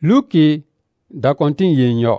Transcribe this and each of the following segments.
Luki da kontin yenyo.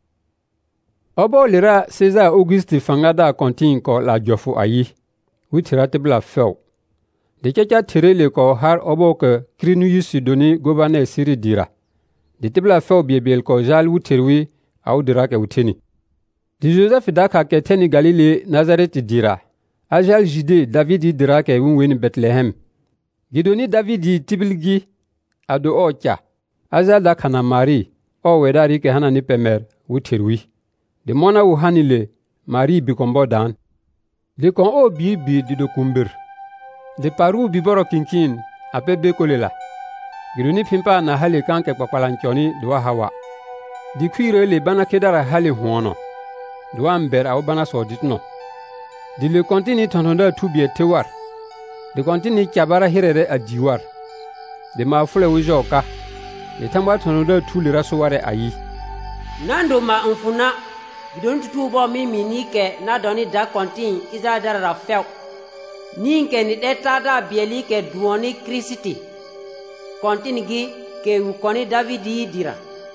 Obo lira César Auguste fanga da kontin ko la jofu ayi. Witira tebla few. De chacha tirele ko har obo ke Quirinius doni gouverneur Syrie dira. De tebla few biebel ko jal wutirwi au dira ke wuteni. Di Joseph da ka ke teni Galile Nazareth dira. Ajal Jide David dira ke winweni Bethlehem. Gidoni David tibilgi ado ocha. Azal da kana Mari o wedari ke hana ni pemer wutirwi. De mona wu hanile Mari bikombo dan. De kon o bi di do kumbir. De paru biboro kinkin ape bekolela. Gidoni pimpa na hale kanke papalanchoni dwa hawa. Di kwire le bana kedara hale huono. Dwa mber au bana soditno. Di le kontini tononda tubie tewar. De kontini chabara hirere adiwar. De mafule wujoka. De tamba tononda tulira soware ayi. Nando ma mfuna gidon tutubo mimi nike na doni da kontin iza dara few. Ninke ni deta da bieli ke duoni Kristi. Kontin gi ke ukoni Davidi dira.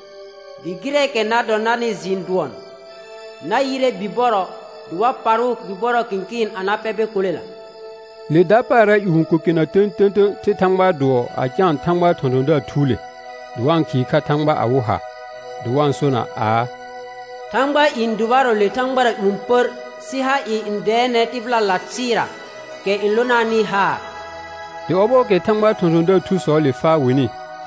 Digire ke na donani zinduon. Na yire biboro duwa paru biboro kinkin anapebe kulela. Le dapara yuhunko kina ten te tangba do a jan tangba tononda tule. Duwan ki ka tangba awuha. Duwan sona a. Tangba indubaro le tangbara umpur siha I indene tifla latsira ke iluna ni ha. De obo ke tangba tononda tu so le fa wini.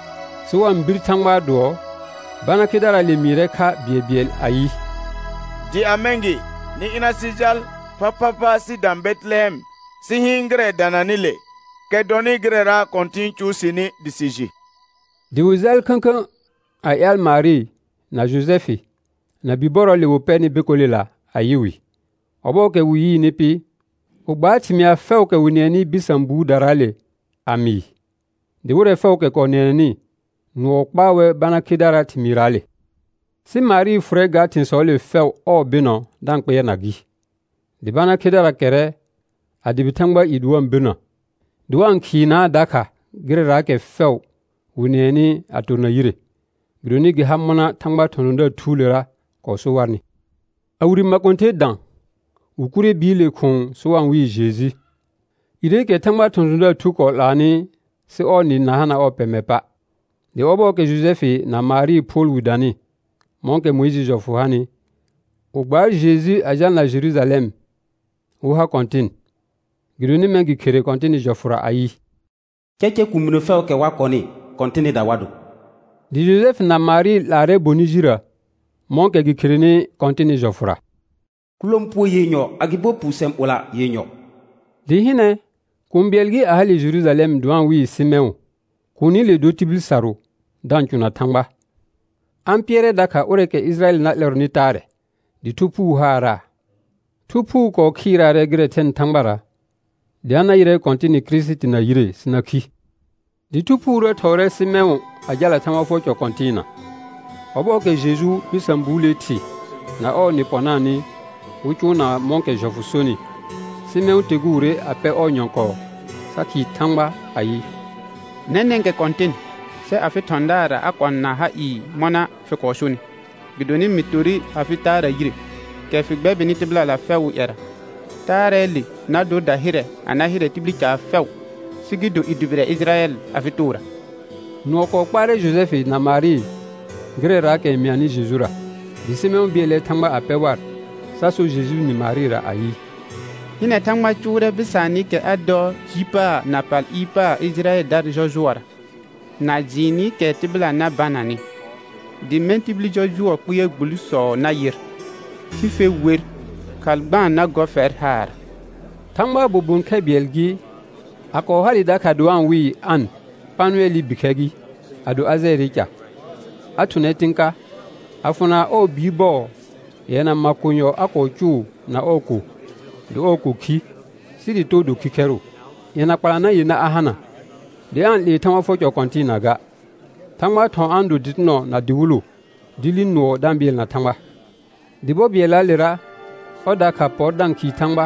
So mbir tangba do bana kedara le mire ka biel ayi. Di amengi ni ina sijal papa si dan Bethlehem si hingre dananile ke doni grera kontin chusini disiji. Di wuzel kankan a el Marie na Josephi na biboro le wopeni bekolela ayiwi. Obo ke wuyi nipi ugba timia few ke wunieni bisambu darale ami. Di wure few ke koneni nuokbawe bana kidara timirale. Si Marie frega tin so le few o bino dan kpe nagi. Di bana kidara kere adibitangba iduwan bino. Duwan kina daka girera ke few wunieni atuna yire. Groni gi hammona tangba tononda tulera ko so warni. Awuri makonte dan. Ukure bile kon so wan wi Jésus. Ire ke tangba tononda tuko lani si o ni nahana o pemepa. De obo ke Josephi na Marie Paul wudani. Monke Moïse jofuhani. Ugba Jésus ajal na Jérusalem. Uha kontin. Groni mengi kere kontini jofura ayi. Cheche kumino few ke wakoni kontini da wadu. Di Joseph na Marie lare bonijira. Monke gikirini kontini jofura. Kulompo yenyo agibo pusem ola yenyo. Di hine kumbielgi ahali Jerusalem duan wi Simeon. Kuni le dotibil saro dan chuna tangba. Ampiere daka oreke Israel na lerni tare. Di tupu hara. Tupu ko kira regre ten tangbara. Di ana yire kontini Kristi na yire sinaki. Di tupu re tore Simeon ajala tama focho kontina. Obo ke Jésus bisambule ti. Na o ni ponani. Uchu na monke jofusoni. Simeon tegure ape o nyonko. Saki tangba ayi. Nenenge kontin. Se afi tondara akon na ha I mona fi koshuni. Bidoni mituri afi tara yire. Ke fi gbe beniti bla la fewu era. Tare li na do da hire ana hire tibli ka few. Sigido idubire Israel afi tura. Nuoko kpare Joseph na Marie. Grera ke miani Jezura. Di Simeon biele tangba apewar. Saso Jésus ni Marie ra ayi. Hine tangma chure bisani ke ado jipa na pal ipa Israel dar jojuara. Na jini ke tibla na banani. Di men tibli jojuwa kuye gbuliso na yir. Sife wer kalban na gofer har. Tangba bubun ke bielgi. Ako hali daka duan wi an. Panueli bikegi. Ado azerika. Atunetinka. Afuna o bibo. Yena makunyo ako chu na oku. Do oku ki. Sidi to do kikero. Yena kwalana yena ahana. De an le tama focho kontina ga. Tangba ton ando ditno na diwulu. Dilin no dambiel na tangba. Dibo biela lera. Oda ka podan ki tangba.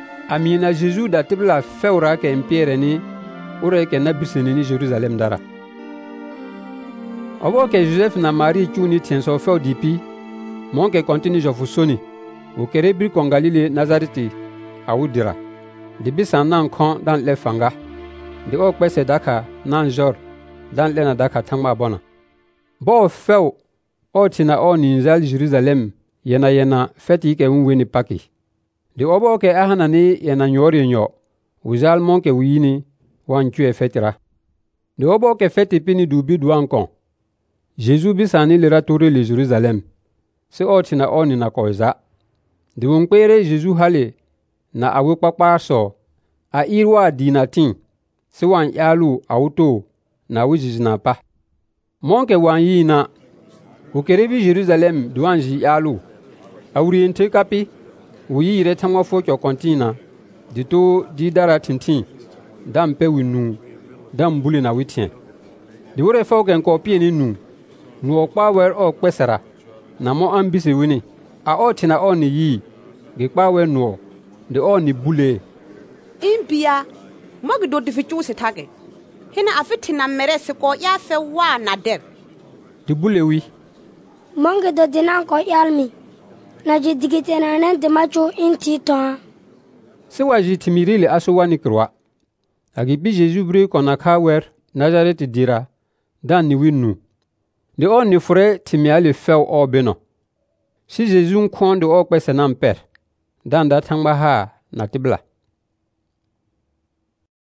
Amina Jésus da tibla fewra ke empiere ni. Ure ke na bisini ni Jerusalem dara. Obo ke Joseph na Marie chuni tien so fel dipi. Mon ke kontini jofu soni. O kere bir kon Galile Nazareti awudira. De bisan nan kon dan le fanga. De o kpese daka nan jor dan le na daka tangma bona. Bo fel o tina o ninzal Jerusalem yena feti ke unweni paki. De obo ke ahanani yena nyori nyo. Uzal mon ke wini wan kue fetira. De obo ke feti pini dubi duan kon. Jésus bisani le ratore le Jerusalem. Se o tina o ni na koiza. De unkpere Jésus hale na awu kpakpa so a irwa dinatin. Se wan yalu auto na wujizina pa. Monke wan yi na ukerebi Jerusalem duanji yalu. Awuri ente kapi uyi ire tamwa fokyo kontina. Dito di dara tintin. Dam pe winu. Dam buli na witien. Di wure foken kopie ni nu. Nu okpa wer o kwesera. Na mo ambisi wini. A o tina o ni yi. Gekpa wer nuo. De o ni bule. Impia. Mogi do di fichu se tage. Hina afiti na merese ko ya fe wa na der. Di bule wi. Mongi do dinan ko yalmi. Na jidigite na nende macho inti ton. Se waji timirili aso wani krwa. Agibi Jésus bre kona kawer Nazareth dira. Dan ni winu. De o ni fure timiali fel o beno. Si Jésus nkon de o kwese nan per. Dan da tangba ha na tibla.